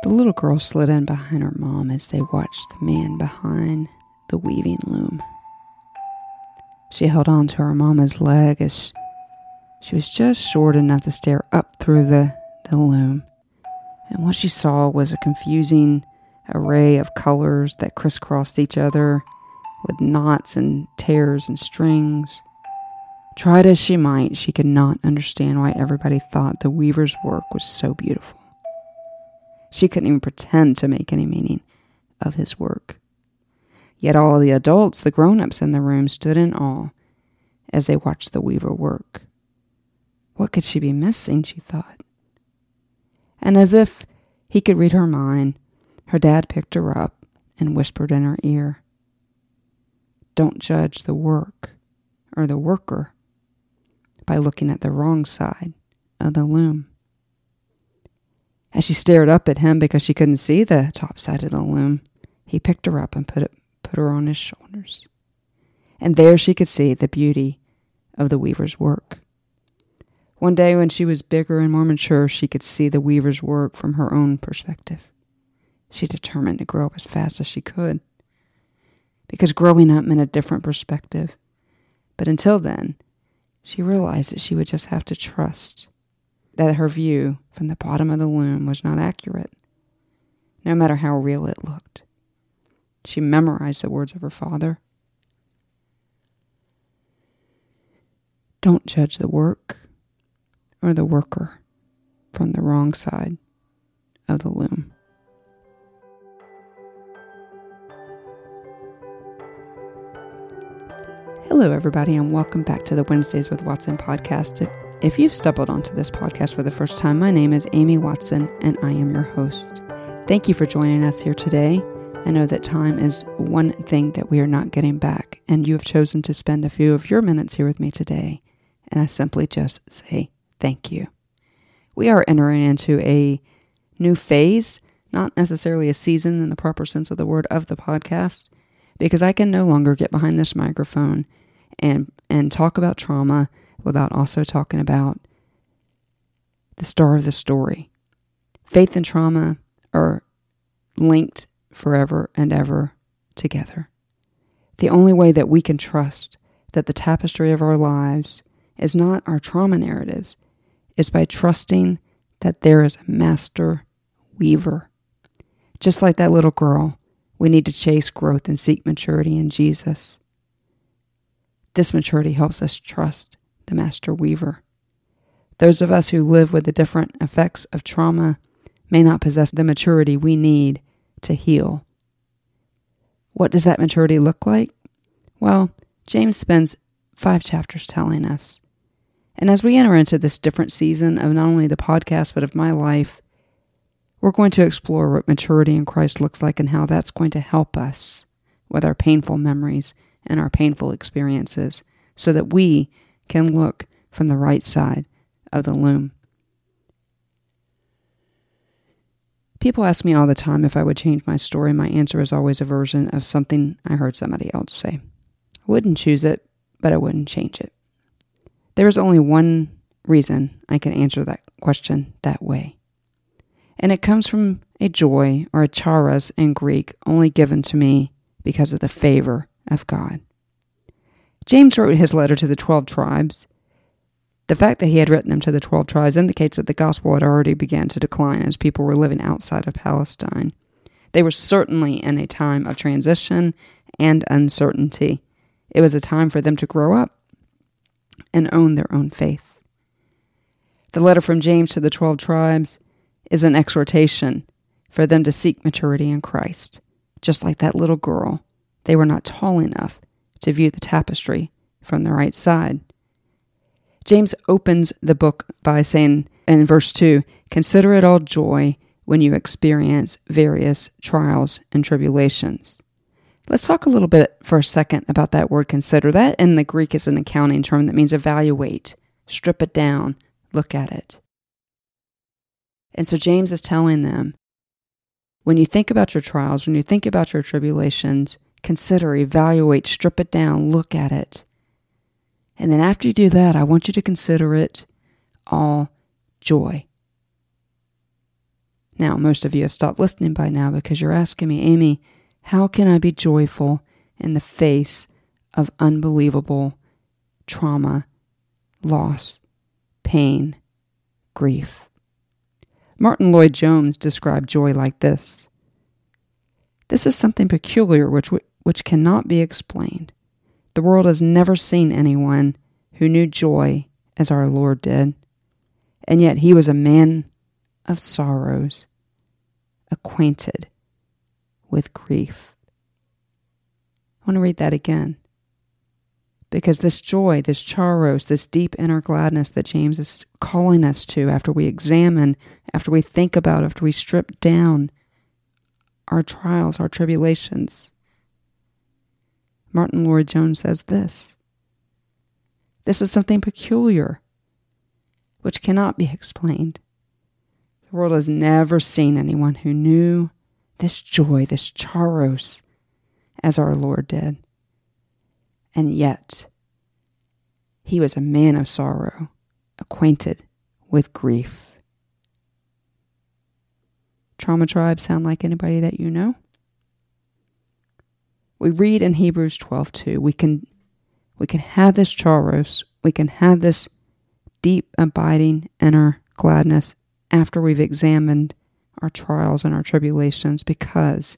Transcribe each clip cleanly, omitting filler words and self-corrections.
The little girl slid in behind her mom as they watched the man behind the weaving loom. She held on to her mama's leg as she was just short enough to stare up through the loom. And what she saw was a confusing array of colors that crisscrossed each other with knots and tears and strings. Tried as she might, she could not understand why everybody thought the weaver's work was so beautiful. She couldn't even pretend to make any meaning of his work. Yet all the adults, the grown-ups in the room, stood in awe as they watched the weaver work. What could she be missing, she thought. And as if he could read her mind, her dad picked her up and whispered in her ear, "Don't judge the work or the worker by looking at the wrong side of the loom." As she stared up at him because she couldn't see the top side of the loom, he picked her up and put her on his shoulders. And there she could see the beauty of the weaver's work. One day when she was bigger and more mature, she could see the weaver's work from her own perspective. She determined to grow up as fast as she could, because growing up meant a different perspective. But until then, she realized that she would just have to trust that her view from the bottom of the loom was not accurate, no matter how real it looked. She memorized the words of her father. Don't judge the work or the worker from the wrong side of the loom. Hello, everybody, and welcome back to the Wednesdays with Watson podcast. If you've stumbled onto this podcast for the first time, my name is Amy Watson, and I am your host. Thank you for joining us here today. I know that time is one thing that we are not getting back, and you have chosen to spend a few of your minutes here with me today, and I simply just say thank you. We are entering into a new phase, not necessarily a season in the proper sense of the word of the podcast, because I can no longer get behind this microphone and talk about trauma without also talking about the star of the story. Faith and trauma are linked forever and ever together. The only way that we can trust that the tapestry of our lives is not our trauma narratives is by trusting that there is a master weaver. Just like that little girl, we need to chase growth and seek maturity in Jesus. This maturity helps us trust the master weaver. Those of us who live with the different effects of trauma may not possess the maturity we need to heal. What does that maturity look like? Well, James spends 5 chapters telling us. And as we enter into this different season of not only the podcast, but of my life, we're going to explore what maturity in Christ looks like and how that's going to help us with our painful memories and our painful experiences so that we can look from the right side of the loom. People ask me all the time if I would change my story. My answer is always a version of something I heard somebody else say. I wouldn't choose it, but I wouldn't change it. There is only one reason I can answer that question that way. And it comes from a joy or a charis in Greek only given to me because of the favor of God. James wrote his letter to the 12 tribes. The fact that he had written them to the 12 tribes indicates that the gospel had already begun to decline as people were living outside of Palestine. They were certainly in a time of transition and uncertainty. It was a time for them to grow up and own their own faith. The letter from James to the 12 tribes is an exhortation for them to seek maturity in Christ. Just like that little girl, they were not tall enough to view the tapestry from the right side. James opens the book by saying in verse 2, "Consider it all joy when you experience various trials and tribulations." Let's talk a little bit for a second about that word consider. That in the Greek is an accounting term that means evaluate, strip it down, look at it. And so James is telling them, when you think about your trials, when you think about your tribulations, consider, evaluate, strip it down, look at it. And then after you do that, I want you to consider it all joy. Now, most of you have stopped listening by now because you're asking me, Amy, how can I be joyful in the face of unbelievable trauma, loss, pain, grief? Martin Lloyd-Jones described joy like this. This is something peculiar which cannot be explained. The world has never seen anyone who knew joy as our Lord did, and yet he was a man of sorrows, acquainted with grief. I want to read that again, because this joy, this charos, this deep inner gladness that James is calling us to after we examine, after we think about, after we strip down our trials, our tribulations. Martin Lloyd-Jones says this. This is something peculiar, which cannot be explained. The world has never seen anyone who knew this joy, this charos, as our Lord did. And yet, he was a man of sorrow, acquainted with grief. Trauma Tribe sound like anybody that you know? We read in Hebrews 12:2, we can have this charos, we can have this deep, abiding inner gladness after we've examined our trials and our tribulations, because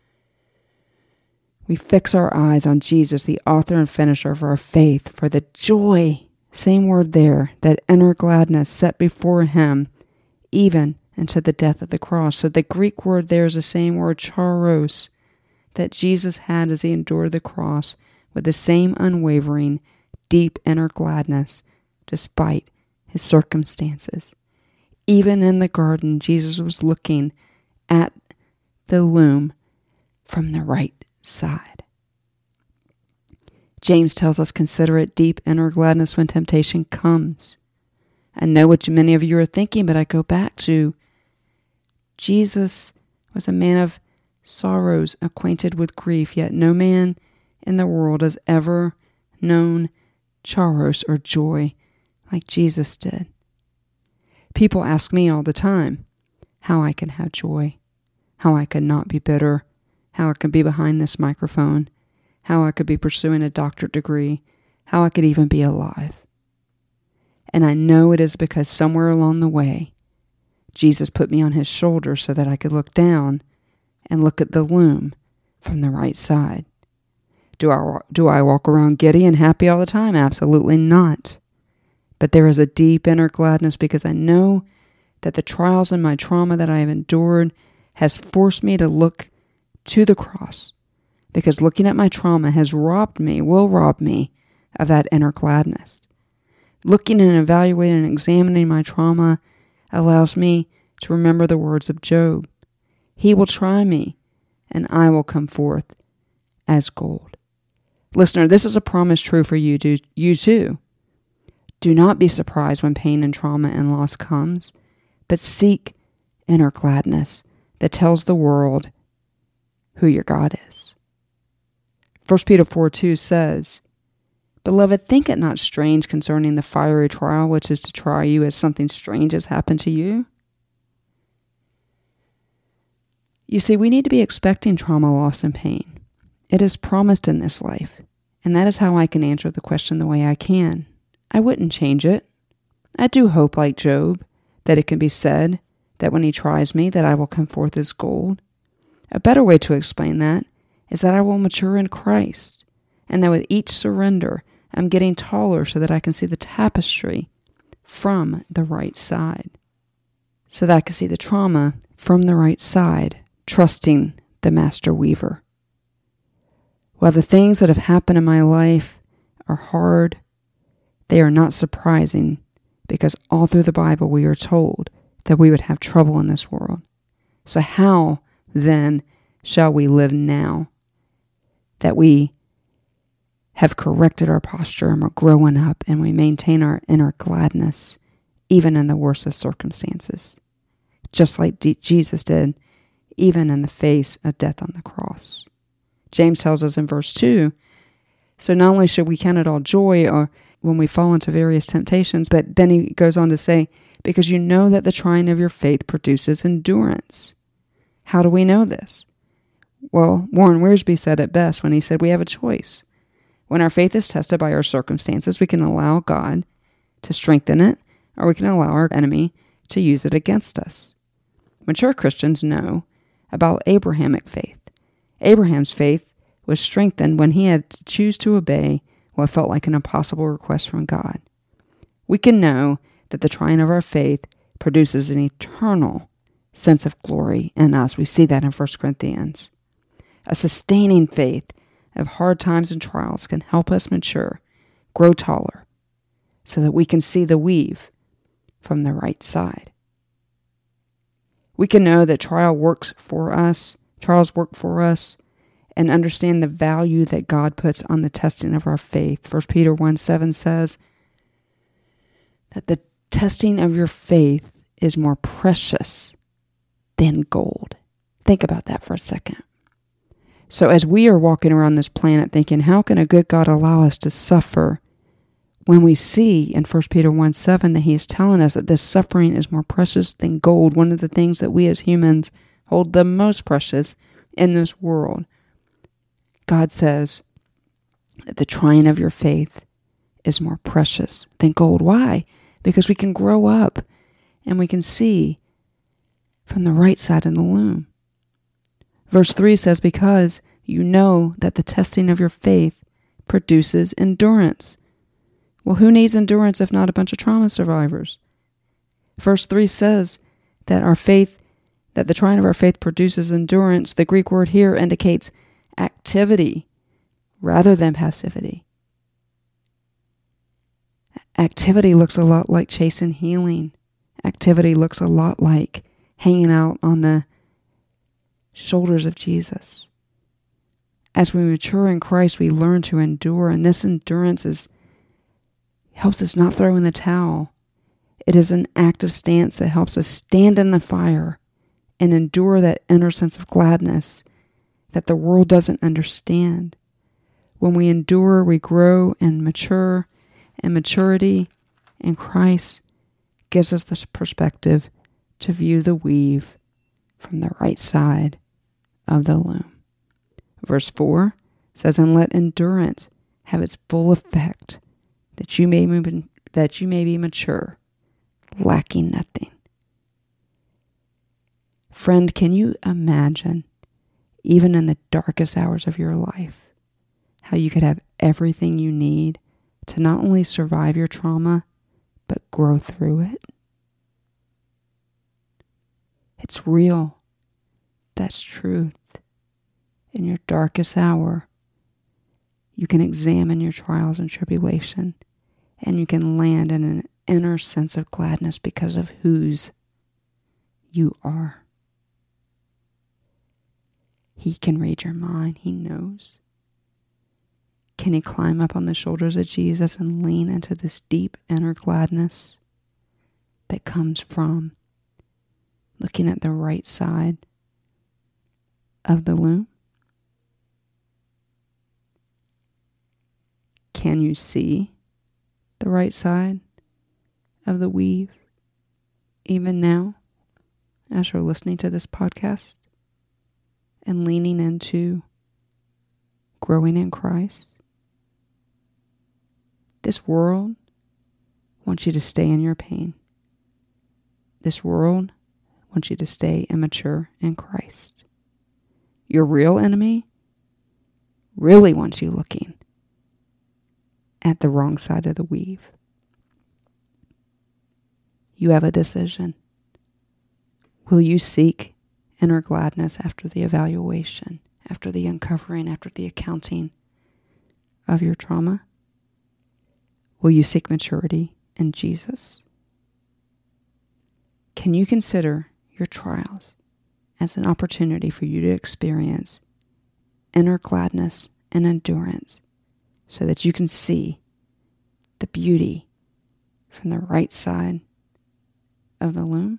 we fix our eyes on Jesus, the author and finisher of our faith, for the joy, same word there, that inner gladness set before him, even unto the death of the cross. So the Greek word there is the same word, charos, that Jesus had as he endured the cross, with the same unwavering, deep inner gladness, despite his circumstances. Even in the garden, Jesus was looking at the loom from the right side. James tells us, consider it deep inner gladness when temptation comes. I know what many of you are thinking, but I go back to Jesus was a man of sorrows, acquainted with grief, yet no man in the world has ever known charos or joy like Jesus did. People ask me all the time how I can have joy, how I could not be bitter, how I could be behind this microphone, how I could be pursuing a doctorate degree, how I could even be alive. And I know it is because somewhere along the way, Jesus put me on his shoulder so that I could look down and look at the loom from the right side. Do I walk around giddy and happy all the time? Absolutely not. But there is a deep inner gladness because I know that the trials and my trauma that I have endured has forced me to look to the cross, because looking at my trauma will rob me of that inner gladness. Looking and evaluating and examining my trauma allows me to remember the words of Job. He will try me, and I will come forth as gold. Listener, this is a promise true for you too. Do not be surprised when pain and trauma and loss comes, but seek inner gladness that tells the world who your God is. 1 Peter 4:2 says, Beloved, think it not strange concerning the fiery trial which is to try you as something strange has happened to you. You see, we need to be expecting trauma, loss, and pain. It is promised in this life, and that is how I can answer the question the way I can. I wouldn't change it. I do hope, like Job, that it can be said that when he tries me, that I will come forth as gold. A better way to explain that is that I will mature in Christ, and that with each surrender, I'm getting taller so that I can see the tapestry from the right side. So that I can see the trauma from the right side, trusting the Master Weaver. While the things that have happened in my life are hard, they are not surprising, because all through the Bible we are told that we would have trouble in this world. So how, then, shall we live now that we have corrected our posture and we're growing up and we maintain our inner gladness even in the worst of circumstances, just like Jesus did, even in the face of death on the cross? James tells us in verse 2, so not only should we count it all joy or when we fall into various temptations. But then he goes on to say, because you know that the trying of your faith produces endurance. How do we know this? Well, Warren Wiersbe said it best when he said we have a choice. When our faith is tested by our circumstances, we can allow God to strengthen it, or we can allow our enemy to use it against us. Mature Christians know about Abrahamic faith. Abraham's faith was strengthened when he had to choose to obey what felt like an impossible request from God. We can know that the trying of our faith produces an eternal sense of glory in us. We see that in 1 Corinthians. A sustaining faith of hard times and trials can help us mature, grow taller, so that we can see the weave from the right side. We can know that trials work for us, and understand the value that God puts on the testing of our faith. 1 Peter 1:7 says that the testing of your faith is more precious than gold. Think about that for a second. So as we are walking around this planet thinking, how can a good God allow us to suffer? When we see in 1 Peter 1:7 that he is telling us that this suffering is more precious than gold, one of the things that we as humans hold the most precious in this world, God says that the trying of your faith is more precious than gold. Why? Because we can grow up and we can see from the right side of the loom. Verse 3 says, because you know that the testing of your faith produces endurance. Well, who needs endurance if not a bunch of trauma survivors? Verse 3 says that that the trying of our faith produces endurance. The Greek word here indicates activity rather than passivity. Activity looks a lot like chasing healing. Activity looks a lot like hanging out on the shoulders of Jesus. As we mature in Christ, we learn to endure, and this endurance helps us not throw in the towel. It is an active stance that helps us stand in the fire and endure that inner sense of gladness that the world doesn't understand. When we endure, we grow and mature, and maturity in Christ gives us this perspective to view the weave from the right side of the loom. Verse 4 says, and let endurance have its full effect, that you may be mature, lacking nothing. Friend, can you imagine, even in the darkest hours of your life, how you could have everything you need to not only survive your trauma, but grow through it? It's real. That's truth. In your darkest hour, you can examine your trials and tribulation, and you can land in an inner sense of gladness because of whose you are. He can read your mind. He knows. Can you climb up on the shoulders of Jesus and lean into this deep inner gladness that comes from looking at the right side of the loom? Can you see the right side of the weave even now as you're listening to this podcast and leaning into growing in Christ? This world wants you to stay in your pain. This world wants you to stay immature in Christ. Your real enemy really wants you looking at the wrong side of the weave. You have a decision. Will you seek inner gladness after the evaluation, after the uncovering, after the accounting of your trauma? Will you seek maturity in Jesus? Can you consider your trials as an opportunity for you to experience inner gladness and endurance so that you can see the beauty from the right side of the loom?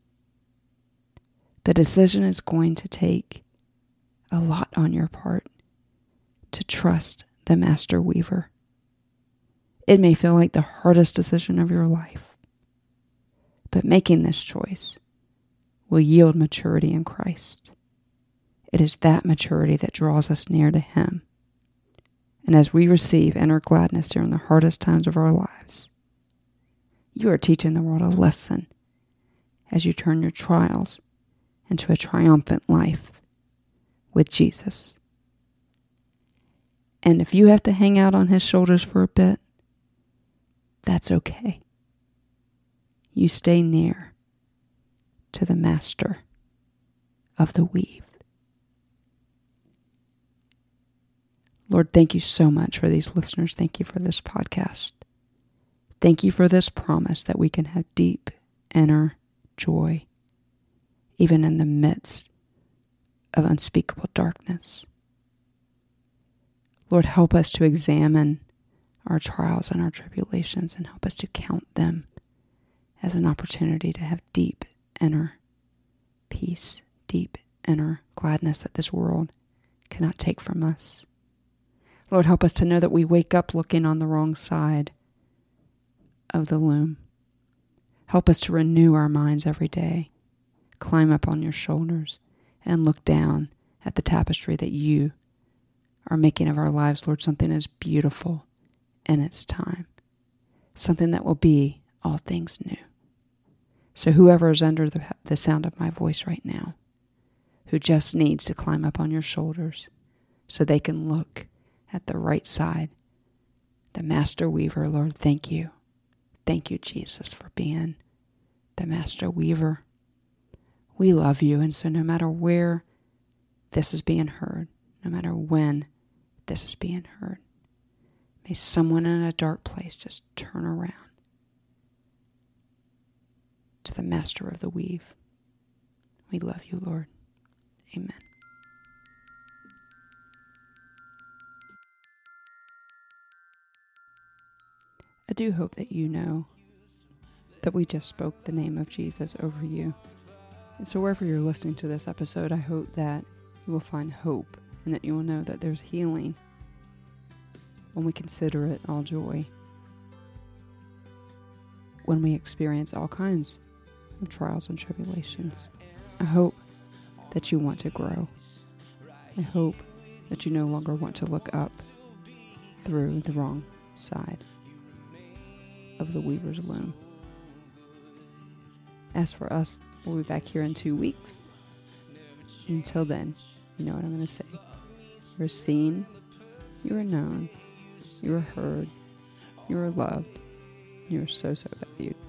The decision is going to take a lot on your part to trust the master weaver. It may feel like the hardest decision of your life, but making this choice will yield maturity in Christ. It is that maturity that draws us near to Him. And as we receive inner gladness during the hardest times of our lives, you are teaching the world a lesson as you turn your trials into a triumphant life with Jesus. And if you have to hang out on His shoulders for a bit, that's okay. You stay near to the Master of the weave. Lord, thank you so much for these listeners. Thank you for this podcast. Thank you for this promise that we can have deep inner joy, even in the midst of unspeakable darkness. Lord, help us to examine our trials and our tribulations and help us to count them as an opportunity to have deep inner peace, deep inner gladness that this world cannot take from us. Lord, help us to know that we wake up looking on the wrong side of the loom. Help us to renew our minds every day, climb up on your shoulders, and look down at the tapestry that you are making of our lives, Lord, something as beautiful in its time, something that will be all things new. So whoever is under the sound of my voice right now, who just needs to climb up on your shoulders so they can look at the right side, the Master Weaver, Lord, thank you. Thank you, Jesus, for being the Master Weaver. We love you, and so no matter where this is being heard, no matter when this is being heard, may someone in a dark place just turn around to the Master of the Weave. We love you, Lord. Amen. I do hope that you know that we just spoke the name of Jesus over you. And so wherever you're listening to this episode, I hope that you will find hope and that you will know that there's healing when we consider it all joy, when we experience all kinds of trials and tribulations. I hope that you want to grow. I hope that you no longer want to look up through the wrong side of the weaver's loom. As for us, we'll be back here in 2 weeks. Until then, you know what I'm going to say. You're seen, you are known, you are heard, you are loved, you are so, so valued.